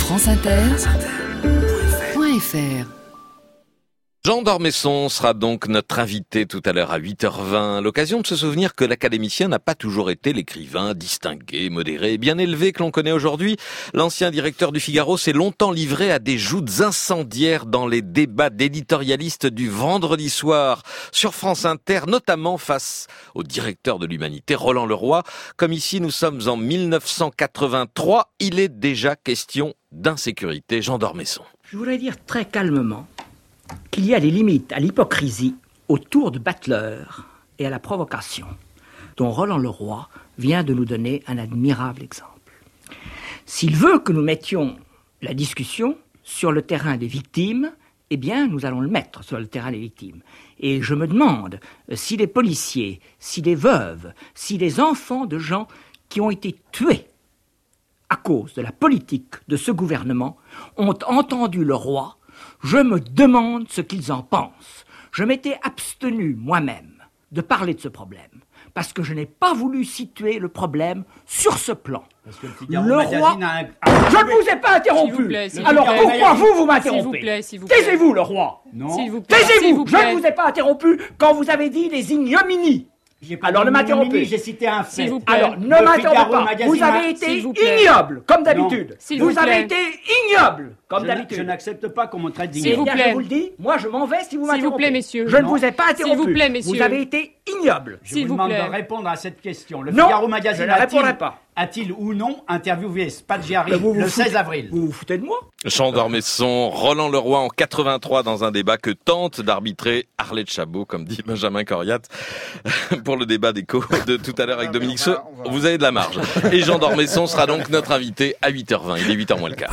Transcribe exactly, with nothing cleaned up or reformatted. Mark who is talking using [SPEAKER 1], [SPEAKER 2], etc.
[SPEAKER 1] France Inter point F R.
[SPEAKER 2] Jean d'Ormesson sera donc notre invité tout à l'heure à huit heures vingt. L'occasion de se souvenir que l'académicien n'a pas toujours été l'écrivain distingué, modéré et bien élevé que l'on connaît aujourd'hui. L'ancien directeur du Figaro s'est longtemps livré à des joutes incendiaires dans les débats d'éditorialistes du vendredi soir sur France Inter, notamment face au directeur de l'Humanité, Roland Leroy. Comme ici, nous sommes en mille neuf cent quatre-vingt-trois, il est déjà question d'insécurité. Jean d'Ormesson.
[SPEAKER 3] Je voudrais dire très calmement qu'il y a des limites à l'hypocrisie, au tour de battleur et à la provocation, dont Roland Leroy vient de nous donner un admirable exemple. S'il veut que nous mettions la discussion sur le terrain des victimes, eh bien, nous allons le mettre sur le terrain des victimes. Et je me demande si les policiers, si les veuves, si les enfants de gens qui ont été tués à cause de la politique de ce gouvernement ont entendu le roi. Je me demande ce qu'ils en pensent. Je m'étais abstenu moi-même de parler de ce problème, parce que je n'ai pas voulu situer le problème sur ce plan.
[SPEAKER 4] Parce que le Figaro
[SPEAKER 3] le
[SPEAKER 4] Magazine
[SPEAKER 3] roi...
[SPEAKER 4] a un...
[SPEAKER 3] Je ne vous ai pas interrompu.
[SPEAKER 5] S'il vous plaît, s'il
[SPEAKER 3] Alors
[SPEAKER 5] vous plaît.
[SPEAKER 3] pourquoi vous, vous
[SPEAKER 5] S'il vous
[SPEAKER 3] m'interrompez
[SPEAKER 5] plaît, s'il vous plaît.
[SPEAKER 3] Taisez-vous, le roi.
[SPEAKER 4] Non.
[SPEAKER 5] S'il vous plaît. S'il
[SPEAKER 3] Taisez-vous.
[SPEAKER 5] vous
[SPEAKER 3] Je
[SPEAKER 5] plaît.
[SPEAKER 3] ne vous ai pas interrompu quand vous avez dit les ignominies.
[SPEAKER 4] J'ai pas
[SPEAKER 3] Alors
[SPEAKER 4] dit
[SPEAKER 3] ne m'interrompez.
[SPEAKER 4] ignominie, j'ai cité un fait.
[SPEAKER 5] S'il vous plaît.
[SPEAKER 3] Alors, ne
[SPEAKER 4] Le
[SPEAKER 3] m'interrompez
[SPEAKER 4] Figaro
[SPEAKER 3] pas.
[SPEAKER 4] Magazine
[SPEAKER 3] Vous avez
[SPEAKER 4] a-
[SPEAKER 3] été
[SPEAKER 5] S'il vous plaît.
[SPEAKER 3] ignoble, comme d'habitude.
[SPEAKER 5] S'il
[SPEAKER 3] Vous
[SPEAKER 5] vous
[SPEAKER 3] avez
[SPEAKER 5] plaît.
[SPEAKER 3] été ignoble, comme
[SPEAKER 4] Je n'a-
[SPEAKER 3] d'habitude.
[SPEAKER 4] Je n'accepte pas qu'on me traite
[SPEAKER 5] S'il
[SPEAKER 4] d'ignorant.
[SPEAKER 5] vous
[SPEAKER 3] Eh bien,
[SPEAKER 5] plaît.
[SPEAKER 3] je vous le dis, moi je m'en vais si vous
[SPEAKER 5] S'il vous
[SPEAKER 3] m'interrompez.
[SPEAKER 5] plaît, messieurs.
[SPEAKER 3] Je ne
[SPEAKER 4] Non.
[SPEAKER 3] vous ai pas interrompu.
[SPEAKER 5] S'il vous plaît, messieurs.
[SPEAKER 3] Vous avez été ignoble.
[SPEAKER 4] Je
[SPEAKER 5] S'il
[SPEAKER 4] vous
[SPEAKER 5] vous
[SPEAKER 4] demande
[SPEAKER 5] plaît.
[SPEAKER 4] de répondre à cette question. Le
[SPEAKER 3] Non,
[SPEAKER 4] Figaro
[SPEAKER 3] je
[SPEAKER 4] Magazine
[SPEAKER 3] ne répondrai
[SPEAKER 4] a-t-il,
[SPEAKER 3] pas.
[SPEAKER 4] a-t-il ou non interviewé Spaggiari
[SPEAKER 3] Mais vous vous
[SPEAKER 4] le
[SPEAKER 3] foutez-
[SPEAKER 4] seize avril?
[SPEAKER 3] Vous vous foutez de moi?
[SPEAKER 2] Jean d'Ormesson, Roland Leroy en quatre-vingt-trois dans un débat que tente d'arbitrer Arlette Chabot, comme dit Benjamin Coriat, pour le débat d'écho de tout à l'heure avec Dominique Seux. Vous avez de la marge. Et Jean d'Ormesson sera donc notre invité à huit heures vingt. Il est huit heures moins le quart.